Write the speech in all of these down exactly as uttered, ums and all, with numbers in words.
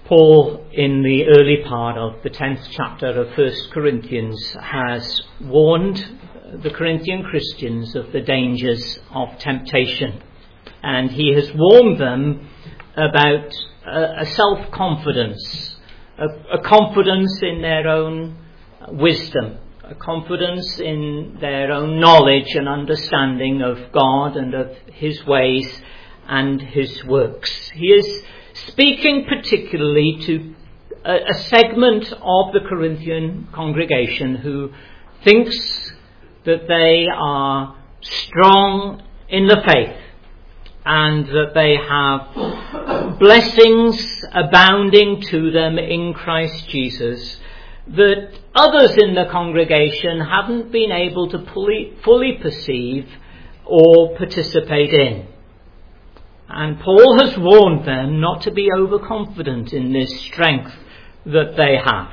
Paul, in the early part of the tenth chapter of First Corinthians, has warned the Corinthian Christians of the dangers of temptation. And he has warned them about a, a self-confidence, a, a confidence in their own wisdom, a confidence in their own knowledge and understanding of God and of his ways and his works. He is speaking particularly to a, a segment of the Corinthian congregation who thinks that they are strong in the faith and that they have blessings abounding to them in Christ Jesus that others in the congregation haven't been able to fully, fully perceive or participate in. And Paul has warned them not to be overconfident in this strength that they have.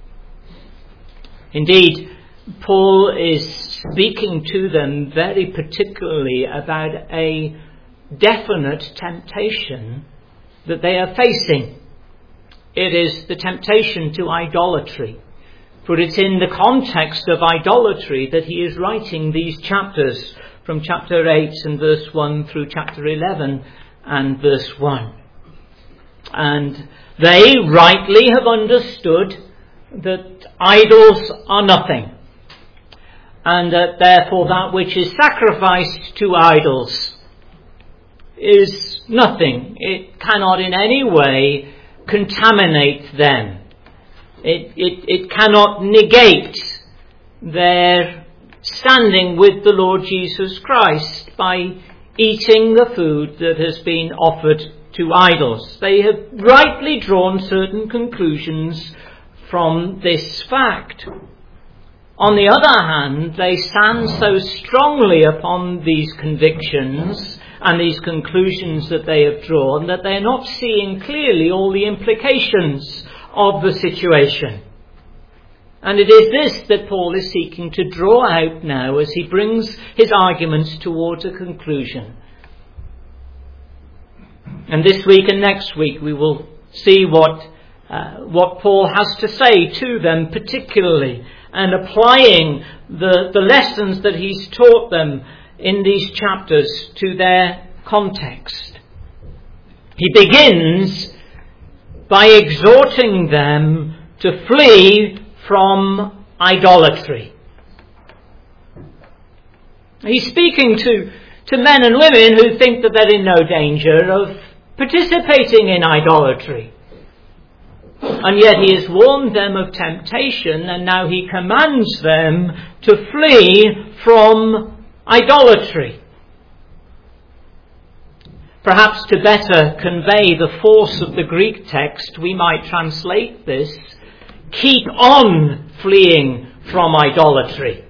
Indeed, Paul is speaking to them very particularly about a definite temptation that they are facing. It is the temptation to idolatry. For it's in the context of idolatry that he is writing these chapters, from chapter eight and verse one through chapter eleven and verse one. And they rightly have understood that idols are nothing, and that therefore that which is sacrificed to idols is nothing. It cannot in any way contaminate them. It, it, it cannot negate their standing with the Lord Jesus Christ by eating the food that has been offered to idols. They have rightly drawn certain conclusions from this fact. On the other hand, they stand so strongly upon these convictions and these conclusions that they have drawn that they're not seeing clearly all the implications of the situation. And it is this that Paul is seeking to draw out now as he brings his arguments towards a conclusion. And this week and next week we will see what uh, what Paul has to say to them particularly, and applying the, the lessons that he's taught them in these chapters to their context. He begins by exhorting them to flee from idolatry. He's speaking to, to men and women who think that they're in no danger of participating in idolatry. And yet he has warned them of temptation, and now he commands them to flee from idolatry. Perhaps to better convey the force of the Greek text, we might translate this: keep on fleeing from idolatry.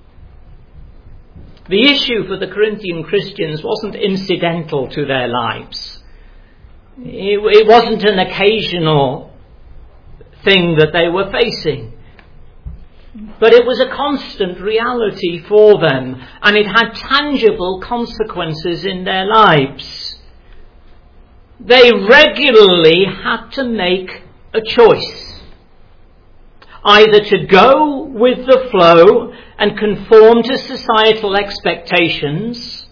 The issue for the Corinthian Christians wasn't incidental to their lives. It, it wasn't an occasional thing that they were facing. But it was a constant reality for them, and it had tangible consequences in their lives. They regularly had to make a choice. Either to go with the flow and conform to societal expectations,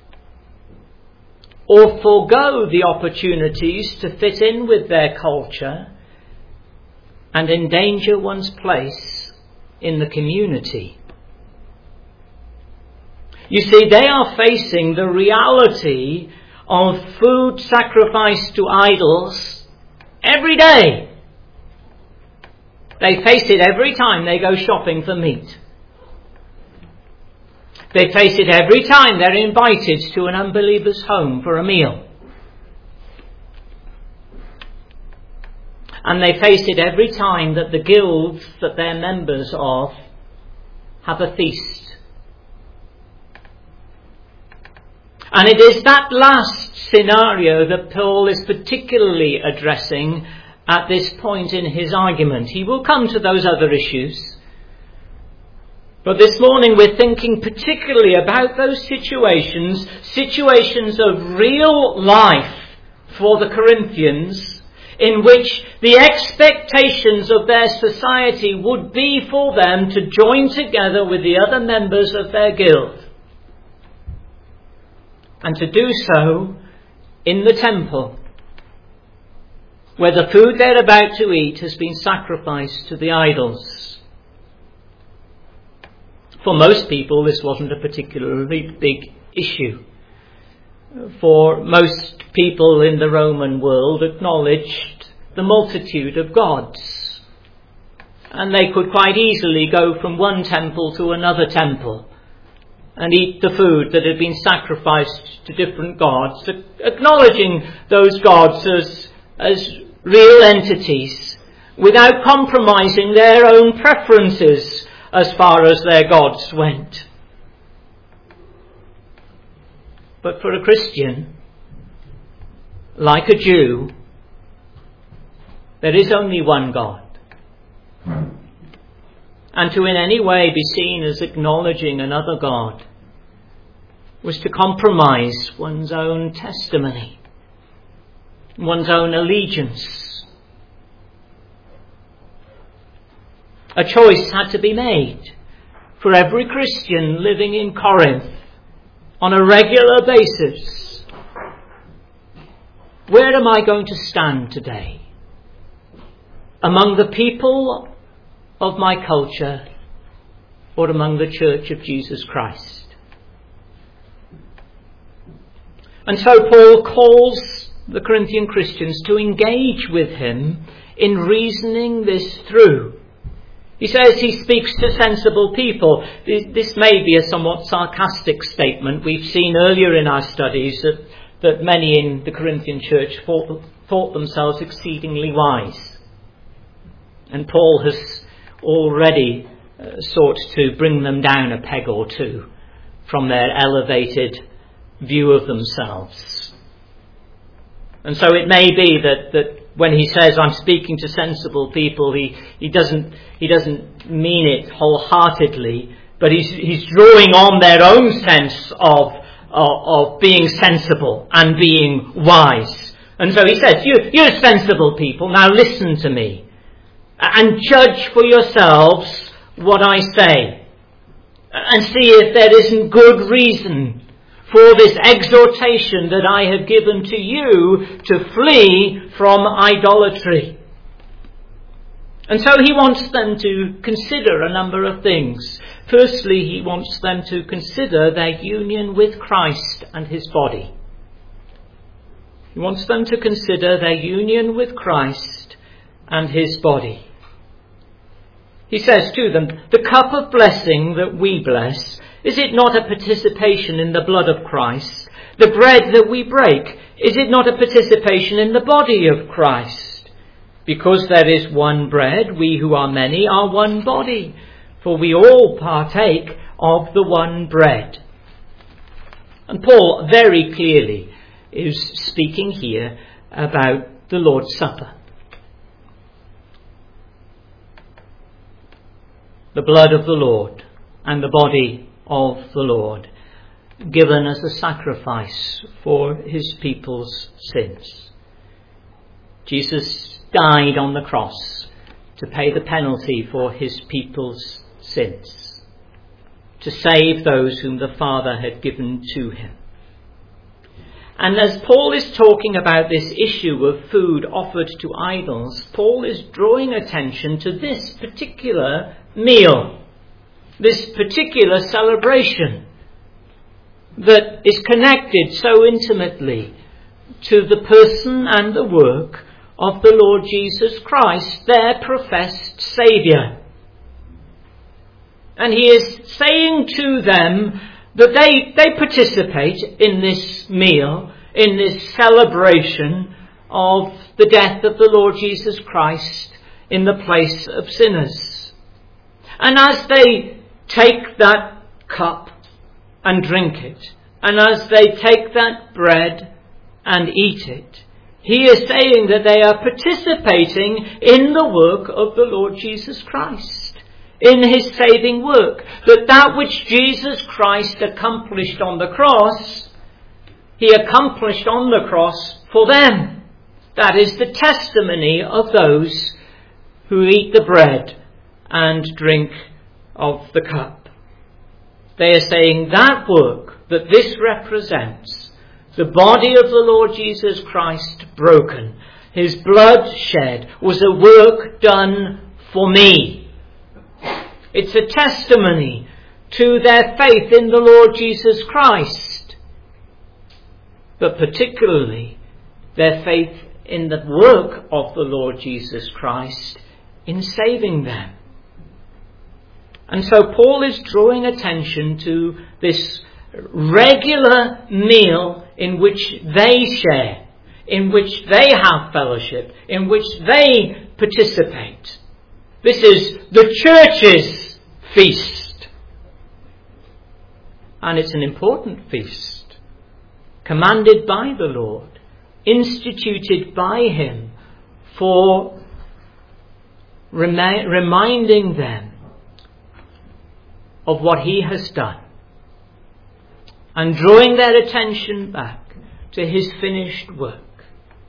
or forego the opportunities to fit in with their culture and endanger one's place in the community. You see, they are facing the reality of food sacrificed to idols every day. They face it every time they go shopping for meat. They face it every time they're invited to an unbeliever's home for a meal. And they face it every time that the guilds that they're members of have a feast. And it is that last scenario that Paul is particularly addressing at this point in his argument. He will come to those other issues. But this morning we're thinking particularly about those situations, situations of real life for the Corinthians, in which the expectations of their society would be for them to join together with the other members of their guild, and to do so in the temple, where the food they're about to eat has been sacrificed to the idols. For most people, this wasn't a particularly big issue. For most people in the Roman world acknowledged the multitude of gods, and they could quite easily go from one temple to another temple and eat the food that had been sacrificed to different gods, acknowledging those gods as, as real entities, without compromising their own preferences as far as their gods went. But for a Christian, like a Jew, there is only one God. And to in any way be seen as acknowledging another God was to compromise one's own testimony, one's own allegiance. A choice had to be made for every Christian living in Corinth on a regular basis. Where am I going to stand today? Among the people of my culture, or among the Church of Jesus Christ? And so Paul calls the Corinthian Christians to engage with him in reasoning this through. He says he speaks to sensible people. This may be a somewhat sarcastic statement. We've seen earlier in our studies that, that many in the Corinthian church thought, thought themselves exceedingly wise. And Paul has already uh, sought to bring them down a peg or two from their elevated view of themselves. And so it may be that, that when he says, I'm speaking to sensible people, he, he doesn't he doesn't mean it wholeheartedly, but he's he's drawing on their own sense of, of, of being sensible and being wise. And so he says, you, you're sensible people, now listen to me and judge for yourselves what I say, and see if there isn't good reason for this exhortation that I have given to you to flee from idolatry. And so he wants them to consider a number of things. Firstly, he wants them to consider their union with Christ and his body. He wants them to consider their union with Christ and his body. He says to them, the cup of blessing that we bless, is it not a participation in the blood of Christ? The bread that we break, is it not a participation in the body of Christ? Because there is one bread, we who are many are one body, for we all partake of the one bread. And Paul very clearly is speaking here about the Lord's Supper. The blood of the Lord and the body of the Lord, given as a sacrifice for his people's sins. Jesus died on the cross to pay the penalty for his people's sins, to save those whom the Father had given to him. And as Paul is talking about this issue of food offered to idols, Paul is drawing attention to this particular meal, this particular celebration that is connected so intimately to the person and the work of the Lord Jesus Christ, their professed Saviour. And he is saying to them that they, they participate in this meal, in this celebration of the death of the Lord Jesus Christ in the place of sinners. And as they take that cup and drink it, and as they take that bread and eat it, he is saying that they are participating in the work of the Lord Jesus Christ, in his saving work. That that which Jesus Christ accomplished on the cross, he accomplished on the cross for them. That is the testimony of those who eat the bread and drink of the cup. They are saying that work that this represents, the body of the Lord Jesus Christ broken, his blood shed, was a work done for me. It's a testimony to their faith in the Lord Jesus Christ, but particularly their faith in the work of the Lord Jesus Christ in saving them. And so Paul is drawing attention to this regular meal in which they share, in which they have fellowship, in which they participate. This is the church's feast. And it's an important feast, commanded by the Lord, instituted by him for remi- reminding them of what he has done and drawing their attention back to his finished work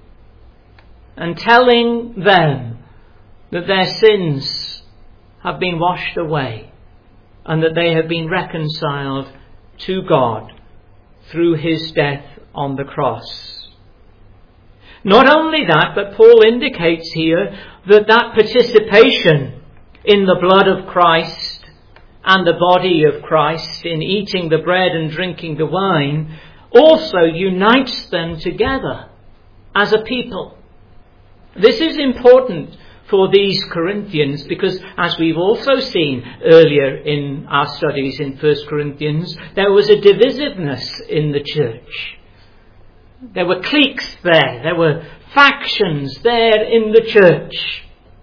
and telling them that their sins have been washed away and that they have been reconciled to God through his death on the cross. Not only that, but Paul indicates here that that participation in the blood of Christ and the body of Christ, in eating the bread and drinking the wine, also unites them together as a people. This is important for these Corinthians because, as we've also seen earlier in our studies in First Corinthians, there was a divisiveness in the church. There were cliques there. There were factions there in the church.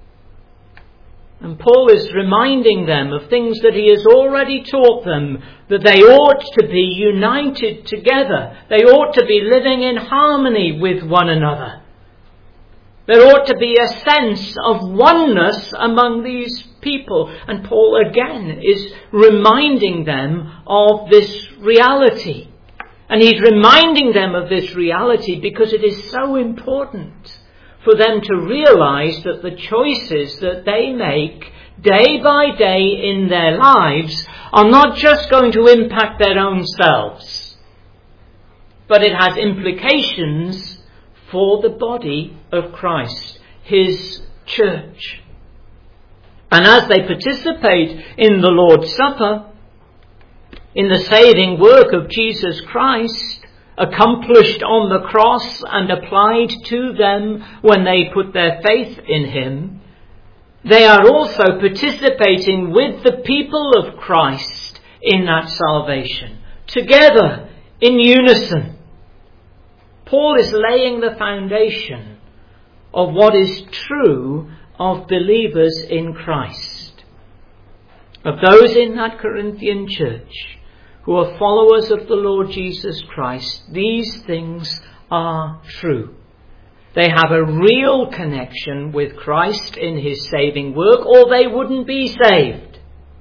And Paul is reminding them of things that he has already taught them, that they ought to be united together. They ought to be living in harmony with one another. There ought to be a sense of oneness among these people. And Paul again is reminding them of this reality. And he's reminding them of this reality because it is so important for them to realize that the choices that they make day by day in their lives are not just going to impact their own selves, but it has implications for the body of Christ, his church. And as they participate in the Lord's Supper, in the saving work of Jesus Christ, accomplished on the cross and applied to them when they put their faith in him, they are also participating with the people of Christ in that salvation, together in unison. Paul is laying the foundation of what is true of believers in Christ, of those in that Corinthian church who are followers of the Lord Jesus Christ. These things are true. They have a real connection with Christ in his saving work, or they wouldn't be saved.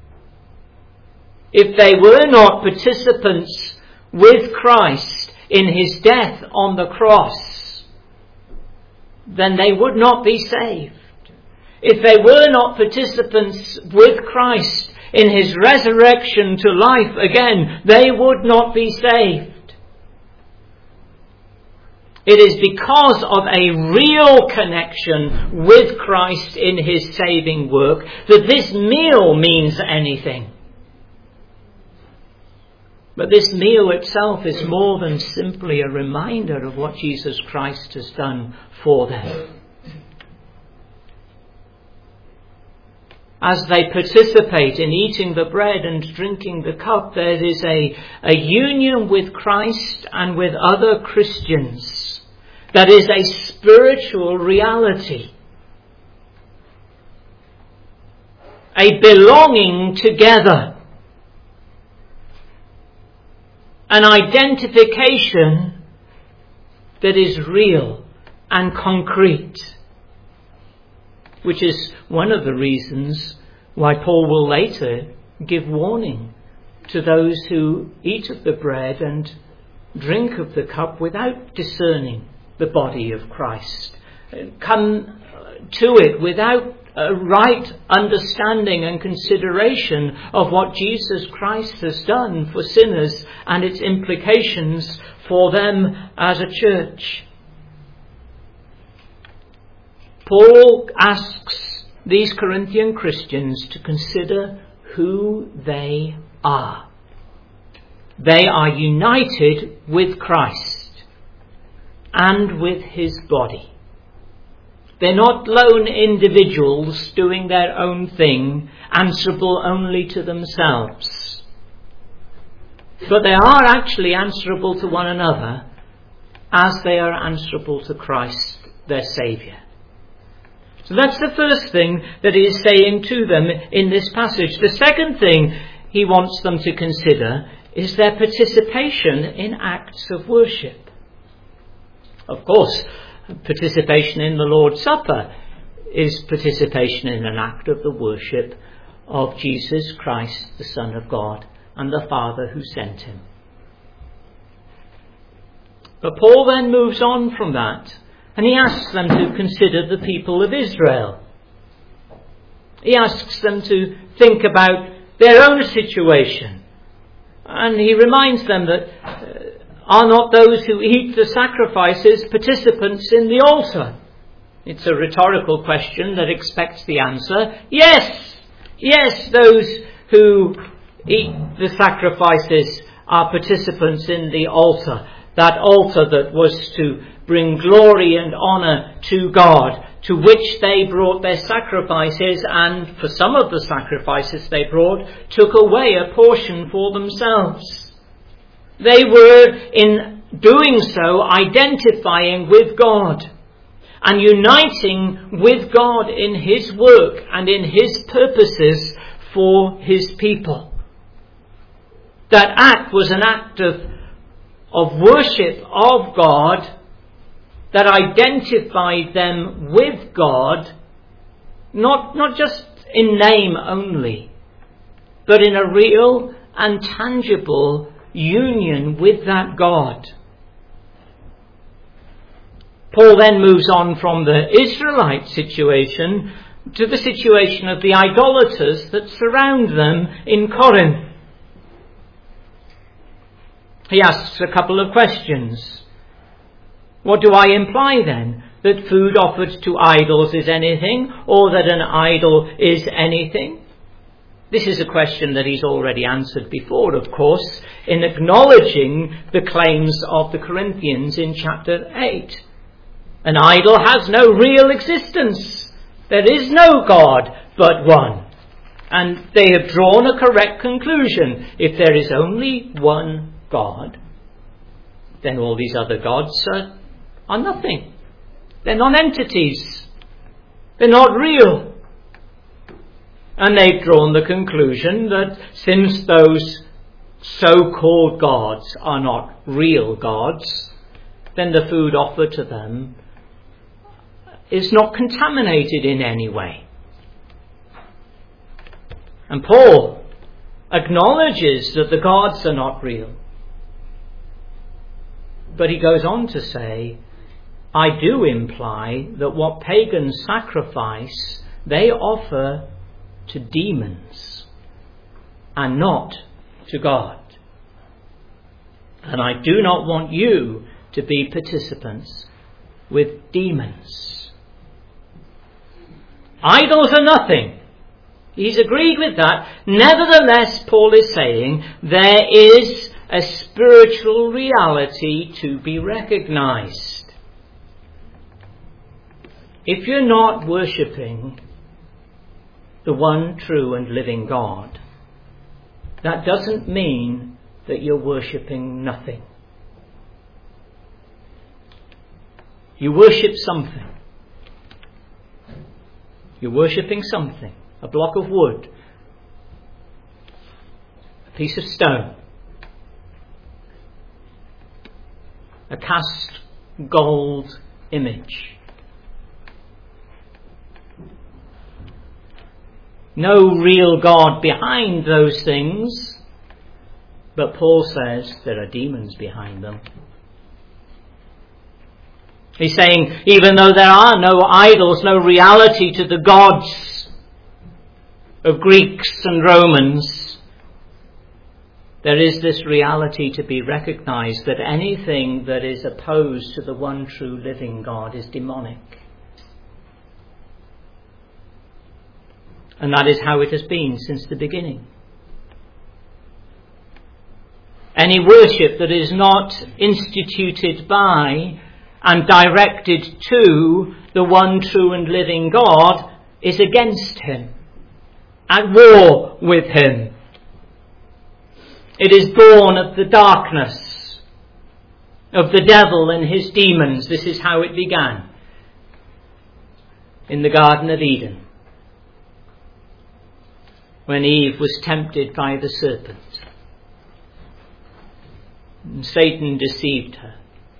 If they were not participants with Christ in his death on the cross, then they would not be saved. If they were not participants with Christ in his resurrection to life again, they would not be saved. It is because of a real connection with Christ in his saving work that this meal means anything. But this meal itself is more than simply a reminder of what Jesus Christ has done for them. As they participate in eating the bread and drinking the cup, there is a, a union with Christ and with other Christians. That is a spiritual reality. A belonging together. An identification that is real and concrete. Which is one of the reasons why Paul will later give warning to those who eat of the bread and drink of the cup without discerning the body of Christ come to it without a right understanding and consideration of what Jesus Christ has done for sinners and its implications for them as a church. Paul asks these Corinthian Christians to consider who they are. They are united with Christ and with his body. They're not lone individuals doing their own thing, answerable only to themselves. But they are actually answerable to one another as they are answerable to Christ, their Saviour. So that's the first thing that he is saying to them in this passage. The second thing he wants them to consider is their participation in acts of worship. Of course, participation in the Lord's Supper is participation in an act of the worship of Jesus Christ, the Son of God, and the Father who sent him. But Paul then moves on from that, and he asks them to consider the people of Israel. He asks them to think about their own situation. And he reminds them that uh, are not those who eat the sacrifices participants in the altar? It's a rhetorical question that expects the answer. Yes! Yes, those who eat the sacrifices are participants in the altar. That altar that was to bring glory and honour to God, to which they brought their sacrifices, and for some of the sacrifices they brought, took away a portion for themselves. They were, in doing so, identifying with God and uniting with God in his work and in his purposes for his people. That act was an act of, of worship of God that identified them with God, not, not just in name only, but in a real and tangible union with that God. Paul then moves on from the Israelite situation to the situation of the idolaters that surround them in Corinth. He asks a couple of questions. What do I imply then? That food offered to idols is anything, or that an idol is anything? This is a question that he's already answered before, of course, in acknowledging the claims of the Corinthians in chapter eight. An idol has no real existence. There is no God but one. And they have drawn a correct conclusion. If there is only one God, then all these other gods are, are nothing. They're non-entities. They're not real. And they've drawn the conclusion that since those so-called gods are not real gods, then the food offered to them is not contaminated in any way. And Paul acknowledges that the gods are not real. But he goes on to say, I do imply that what pagans sacrifice, they offer to demons and not to God. And I do not want you to be participants with demons. Idols are nothing. He's agreed with that. Nevertheless, Paul is saying there is a spiritual reality to be recognized. If you're not worshipping the one true and living God, that doesn't mean that you're worshipping nothing. You worship something. You're worshipping something. A block of wood. A piece of stone. A cast gold image. No real God behind those things, but Paul says there are demons behind them. He's saying, even though there are no idols, no reality to the gods of Greeks and Romans, there is this reality to be recognized that anything that is opposed to the one true living God is demonic. And that is how it has been since the beginning. Any worship that is not instituted by and directed to the one true and living God is against him, at war with him. It is born of the darkness of the devil and his demons. This is how it began in the Garden of Eden, when Eve was tempted by the serpent. And Satan deceived her,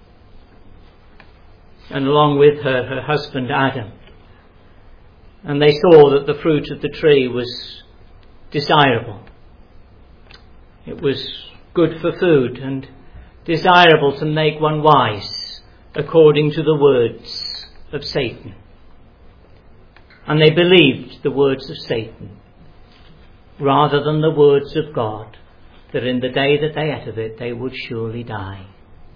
and along with her, her husband Adam. And they saw that the fruit of the tree was desirable. It was good for food and desirable to make one wise, according to the words of Satan. And they believed the words of Satan rather than the words of God, that in the day that they ate of it, they would surely die.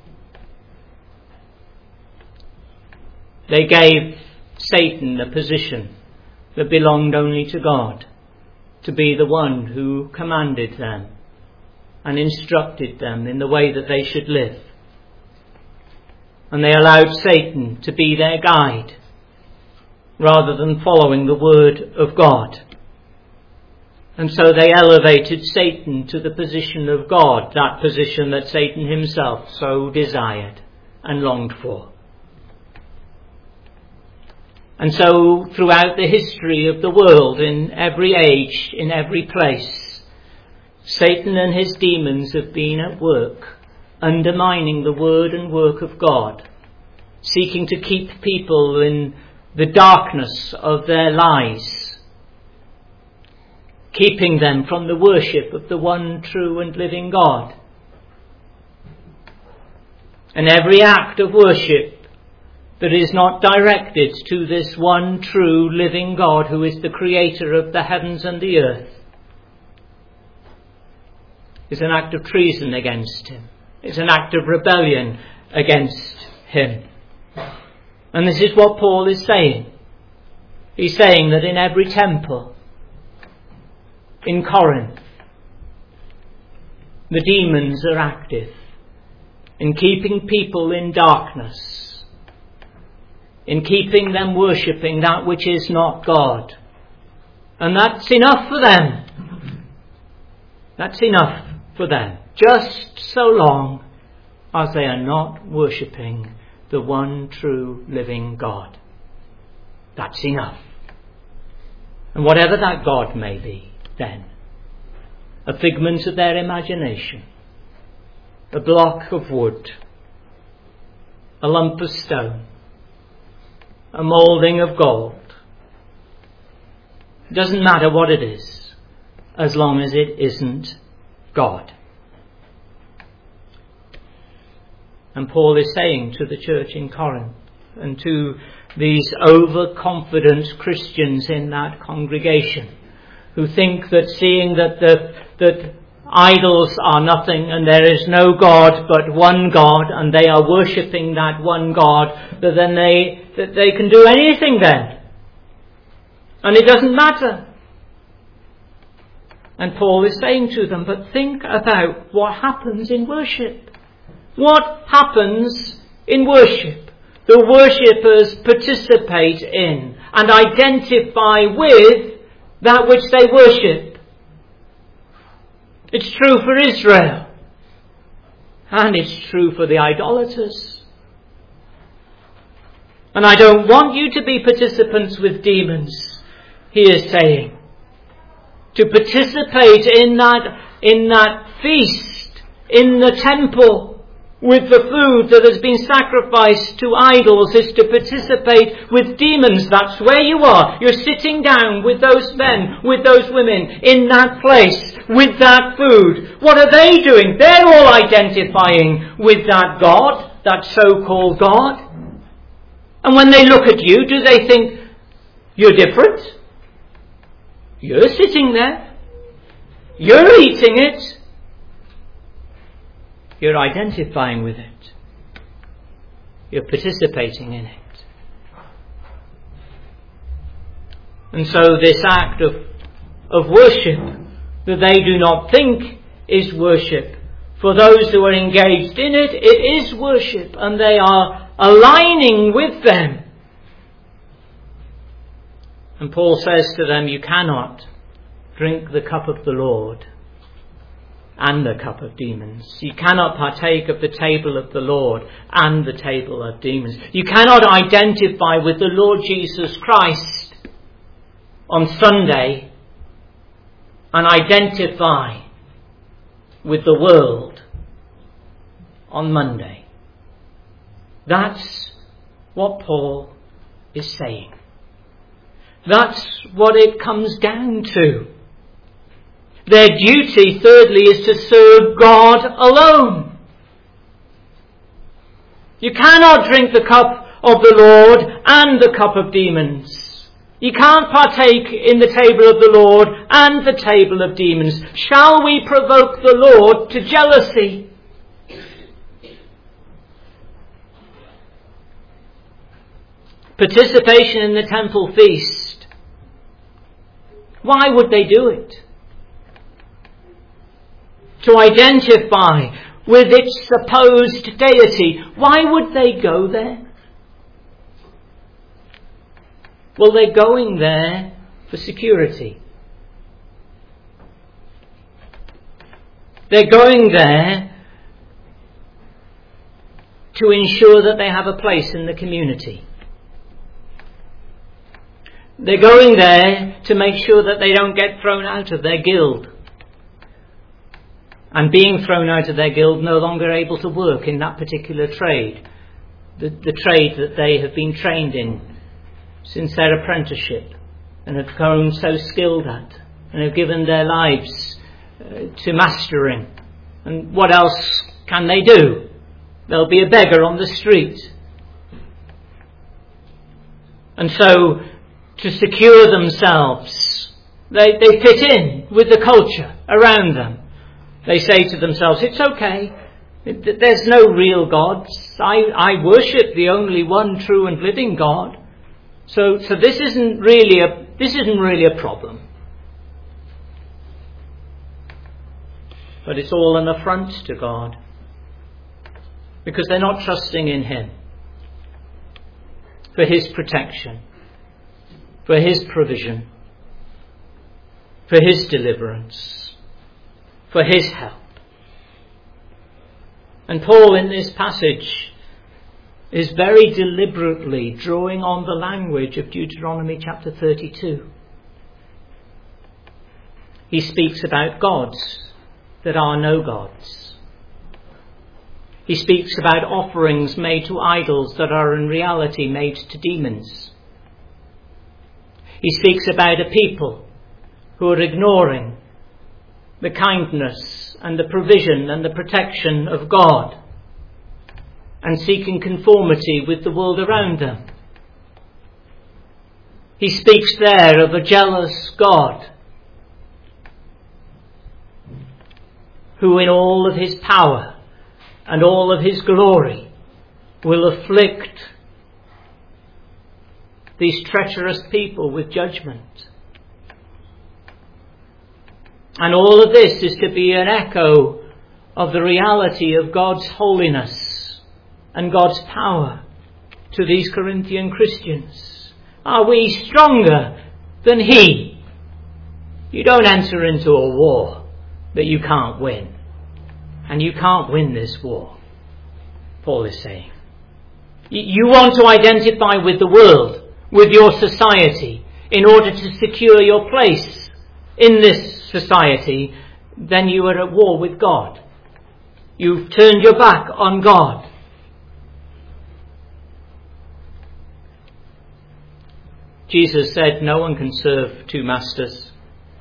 They gave Satan a position that belonged only to God, to be the one who commanded them and instructed them in the way that they should live. And they allowed Satan to be their guide, rather than following the word of God. And so they elevated Satan to the position of God, that position that Satan himself so desired and longed for. And so throughout the history of the world, in every age, in every place, Satan and his demons have been at work, undermining the word and work of God, seeking to keep people in the darkness of their lies, keeping them from the worship of the one true and living God. And every act of worship that is not directed to this one true living God, who is the creator of the heavens and the earth, is an act of treason against him. It's an act of rebellion against him. And this is what Paul is saying. He's saying that in every temple in Corinth, the demons are active in keeping people in darkness, in keeping them worshipping that which is not God. And that's enough for them. That's enough for them. Just so long as they are not worshipping the one true living God. That's enough. And whatever that God may be, then, a figment of their imagination, a block of wood, a lump of stone, a moulding of gold. It doesn't matter what it is, as long as it isn't God. And Paul is saying to the church in Corinth and to these overconfident Christians in that congregation, who think that seeing that the that idols are nothing and there is no God but one God, and they are worshipping that one God, that then they that they can do anything then, and it doesn't matter. And Paul is saying to them, but think about what happens in worship. What happens in worship? The worshippers participate in and identify with that which they worship. It's true for Israel, and it's true for the idolaters. And I don't want you to be participants with demons, he is saying. To participate in that, in that feast, in the temple, with the food that has been sacrificed to idols, is to participate with demons. That's where you are. You're sitting down with those men, with those women, in that place, with that food. What are they doing? They're all identifying with that God, that so-called God. And when they look at you, do they think you're different? You're sitting there. You're eating it. You're identifying with it. You're participating in it. And so this act of, of worship that they do not think is worship, for those who are engaged in it, it is worship, and they are aligning with them. And Paul says to them, you cannot drink the cup of the Lord and the cup of demons. You cannot partake of the table of the Lord and the table of demons. You cannot identify with the Lord Jesus Christ on Sunday and identify with the world on Monday. That's what Paul is saying. That's what it comes down to. Their duty, thirdly, is to serve God alone. You cannot drink the cup of the Lord and the cup of demons. You can't partake in the table of the Lord and the table of demons. Shall we provoke the Lord to jealousy? Participation in the temple feast. Why would they do it? To identify with its supposed deity. Why would they go there? Well, they're going there for security. They're going there to ensure that they have a place in the community. They're going there to make sure that they don't get thrown out of their guild. And being thrown out of their guild, no longer able to work in that particular trade. The, the trade that they have been trained in since their apprenticeship and have grown so skilled at and have given their lives uh, to mastering. And what else can they do? They'll be a beggar on the street. And so, to secure themselves, they, they fit in with the culture around them. They say to themselves, it's okay, there's no real gods. I, I worship the only one true and living God. So, so this isn't really a this isn't really a problem. But it's all an affront to God, because they're not trusting in Him for His protection, for His provision, for His deliverance, for His help. And Paul in this passage is very deliberately drawing on the language of Deuteronomy chapter thirty-two. He speaks about gods that are no gods. He speaks about offerings made to idols that are in reality made to demons. He speaks about a people who are ignoring the kindness and the provision and the protection of God and seeking conformity with the world around them. He speaks there of a jealous God who in all of His power and all of His glory will afflict these treacherous people with judgment. And all of this is to be an echo of the reality of God's holiness and God's power to these Corinthian Christians. Are we stronger than He? You don't enter into a war that you can't win. And you can't win this war, Paul is saying. You want to identify with the world, with your society, in order to secure your place in this society, then you are at war with God. You've turned your back on God. Jesus said, no one can serve two masters.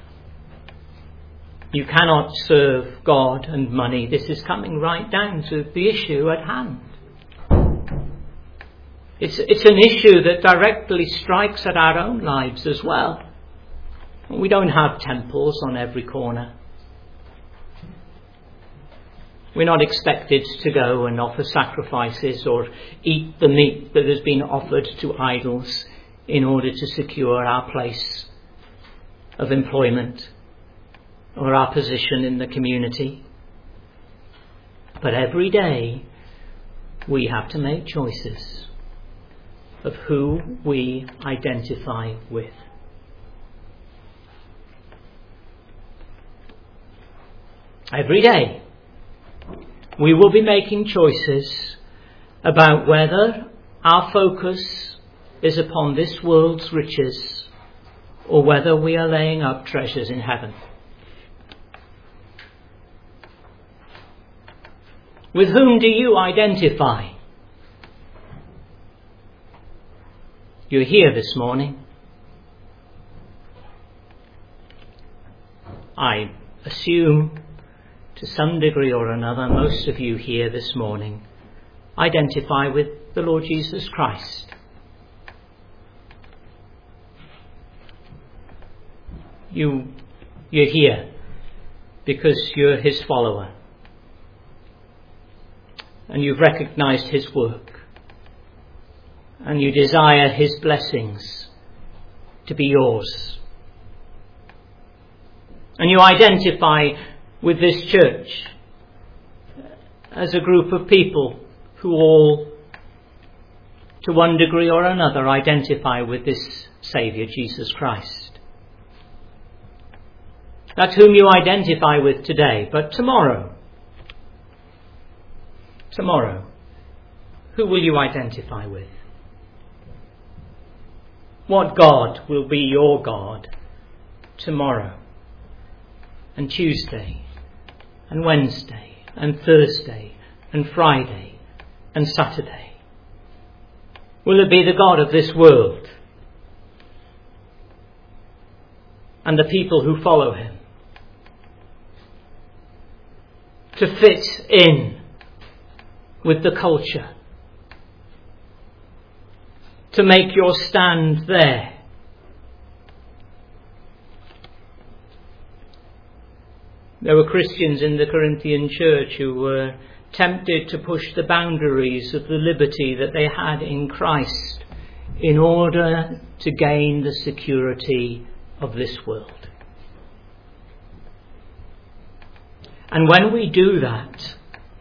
You cannot serve God and money. This is coming right down to the issue at hand. It's, it's an issue that directly strikes at our own lives as well. We don't have temples on every corner. We're not expected to go and offer sacrifices or eat the meat that has been offered to idols in order to secure our place of employment or our position in the community. But every day we have to make choices of who we identify with. Every day we will be making choices about whether our focus is upon this world's riches or whether we are laying up treasures in heaven. With whom do you identify? You're here this morning. I assume to some degree or another, most of you here this morning identify with the Lord Jesus Christ. You, you're here because you're his follower. And you've recognized his work. And you desire his blessings to be yours. And you identify with this church as a group of people who all, to one degree or another, identify with this Saviour, Jesus Christ. That's whom you identify with today. But tomorrow, tomorrow, who will you identify with? What God will be your God tomorrow and Tuesday and Wednesday and Thursday and Friday and Saturday? Will it be the God of this world and the people who follow him? To fit in with the culture, to make your stand there. There were Christians in the Corinthian church who were tempted to push the boundaries of the liberty that they had in Christ in order to gain the security of this world. And when we do that,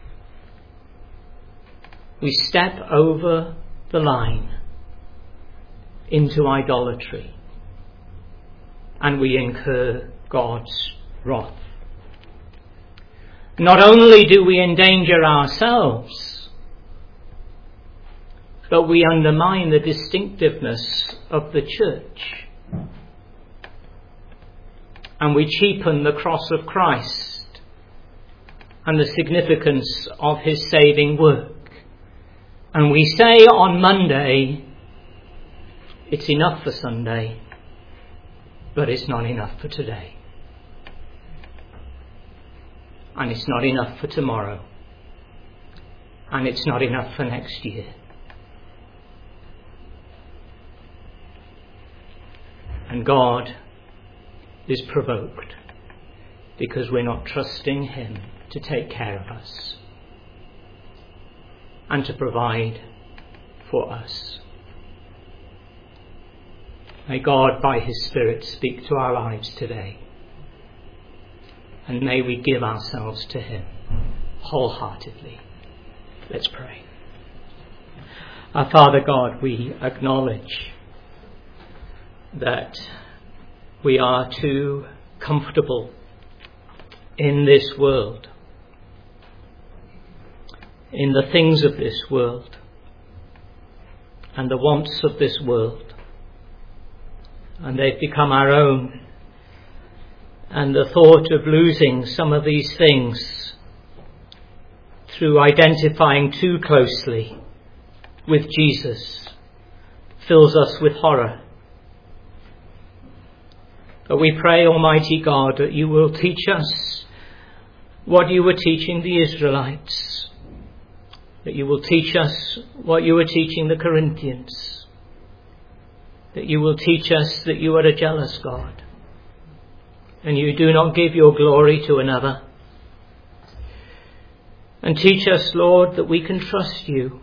we step over the line into idolatry and we incur God's wrath. Not only do we endanger ourselves, but we undermine the distinctiveness of the church. And we cheapen the cross of Christ and the significance of his saving work. And we say on Monday, it's enough for Sunday, but it's not enough for today. And it's not enough for tomorrow. And it's not enough for next year. And God is provoked because we're not trusting him to take care of us and to provide for us. May God, by his Spirit, speak to our lives today. And may we give ourselves to him wholeheartedly. Let's pray. Our Father God, we acknowledge that we are too comfortable in this world, in the things of this world and the wants of this world. And they've become our own. And the thought of losing some of these things through identifying too closely with Jesus fills us with horror. But we pray, Almighty God, that you will teach us what you were teaching the Israelites, that you will teach us what you were teaching the Corinthians, that you will teach us that you are a jealous God, and you do not give your glory to another. And teach us, Lord, that we can trust you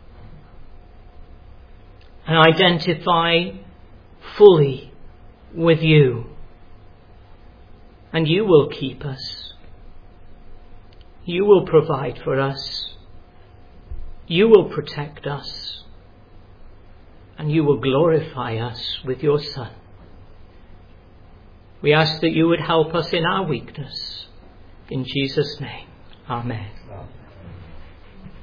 and identify fully with you, and you will keep us. You will provide for us. You will protect us, and you will glorify us with your Son. We ask that you would help us in our weakness. In Jesus' name, amen.